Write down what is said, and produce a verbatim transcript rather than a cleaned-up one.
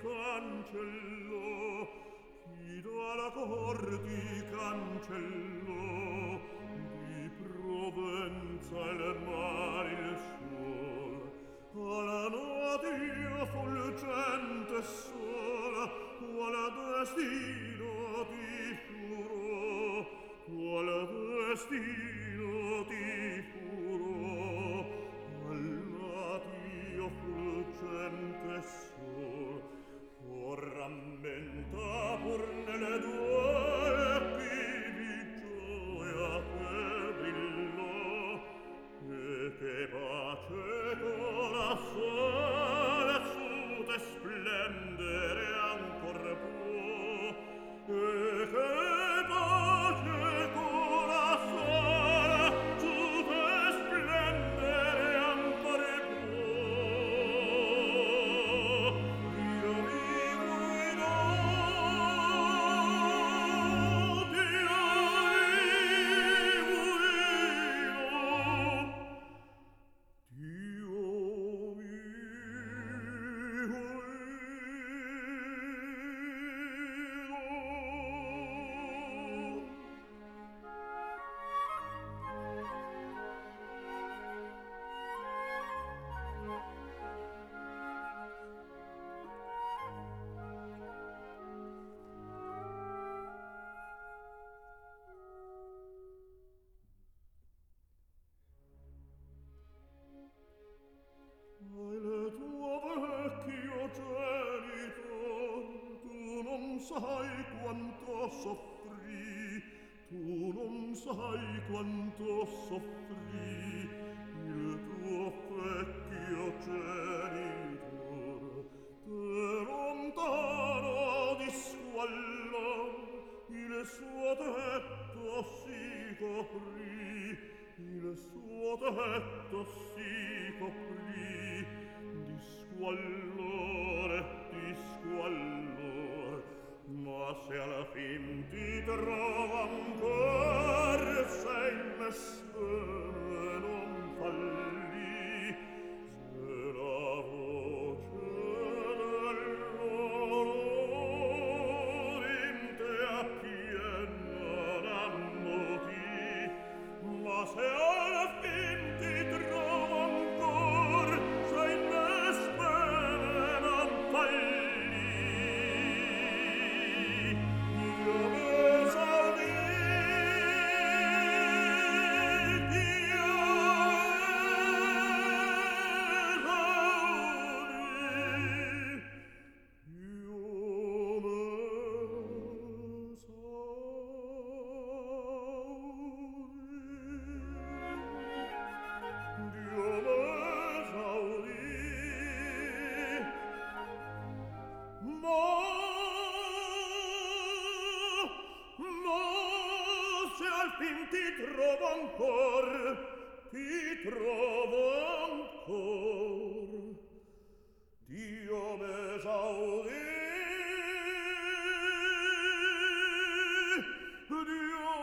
cancello, chido alla cor di cancello, di Provenza il mare il sol, alla nodia fulgente sola, quale destino ti giurò, quale destino ti giurò, all'adio fulgente sol, o rammenta pur nelle due occhi di gioia che brillò, e che pace corazzone su te splendere ancor può, e che pace corazzone su te splendere ancor può. Dio mi guidò, Dio mi guidò, Dio mi Ai le tuo vecchio genitor, tu non sai quanto soffrì, tu non sai quanto soffrì, il tuo vecchio genitor, te lontano di squallor, il suo tetto si coprì, il suo tetto si coprì di squallore, di squallor, ma se alla fin ti trova ancor, se in me speme non falli, se la voce dell'onor in te appiena d'ammoti, ma se alla fin ti trovo ancor, se in me speme non falli, io m'esaudì, io m'esaudì, io m'esaudì. Dio m'esaudì, ma, ma se al fin ti trovo ancor, ti trovo ancor, Dio m'esaudì, Dio